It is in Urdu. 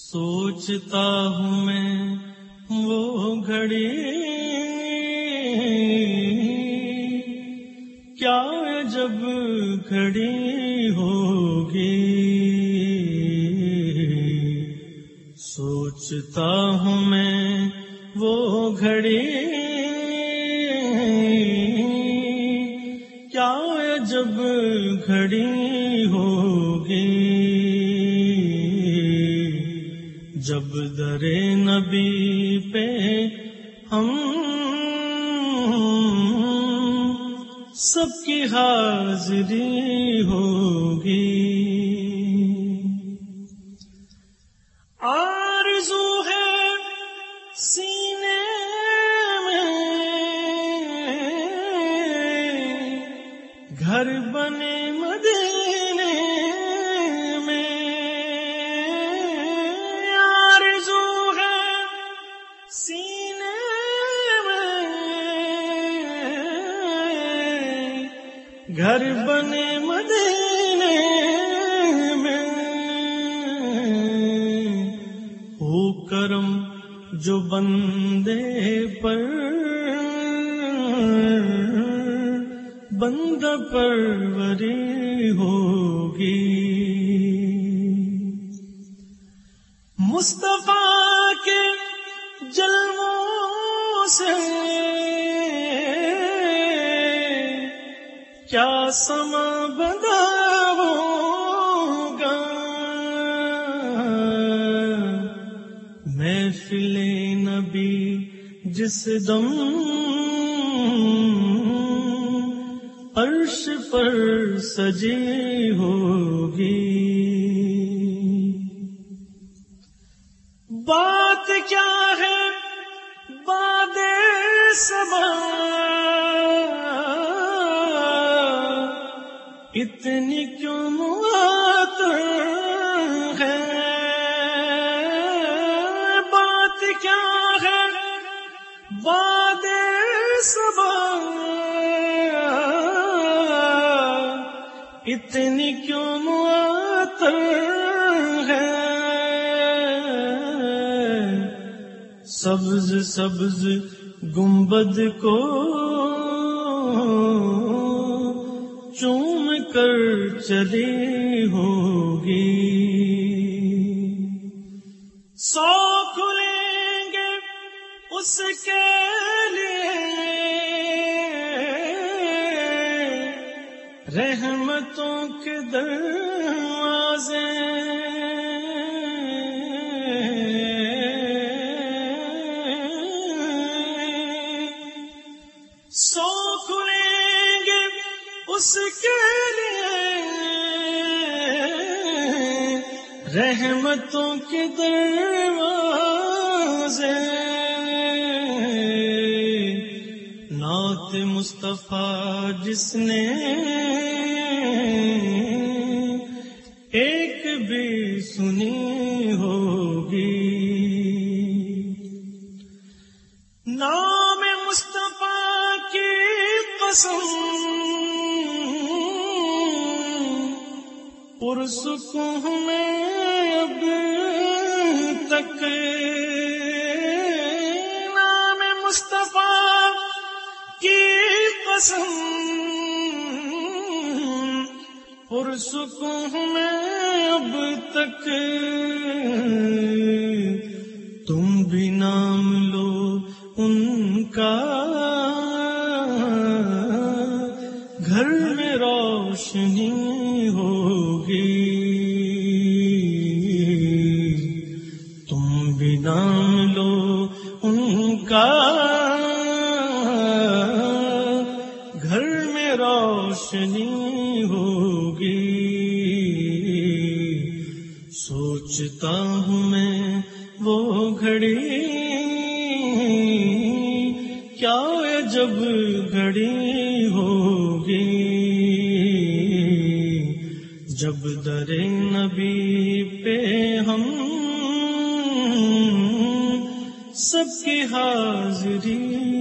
سوچتا ہوں میں وہ گھڑی کیا جب گھڑی ہوگی، سوچتا ہوں میں وہ گھڑی کیا جب گھڑی ہوگی، جب در نبی پہ ہم سب کی حاضری ہوگی۔ آرزو ہے سینے میں گھر بنے مدینے میں، آرزو ہے سینے گھر بنے مدینے میں، ہو کرم جو بندے پر بندہ پروری ہوگی، مصطفیٰ کے جلووں سے کیا سما بندہ ہوگا، محفل نبی جس دم عرش پر سجی ہوگی، بات کیا ہے باد صبا اتنی کیوں معطر ہے، بات کیا ہے باد صبا اتنی کیوں معطر ہے، سبز سبز گنبد کو چوم کر چلی ہوگی، 100 کھلیں گے اس کے لیے رحمتوں کے دروازے، 100 کھلیں گے اس کے لیے رحمتوں کے دروازے، نعت مصطفیٰ جس نے ایک بھی سنی ہوگی، نام مصطفیٰ کی قسم پرسکون میں اب تک، نام مصطفیٰ کی قسم پرسکون میں اب تک، تم بھی نام لو ان کا گھر میں روشنی ہوگی، تم بھی نام لو ان کا گھر میں روشنی ہوگی، سوچتا ہوں میں وہ گھڑی کیا جب گھڑی ہوگی، جب در نبی پہ ہم سب کی حاضری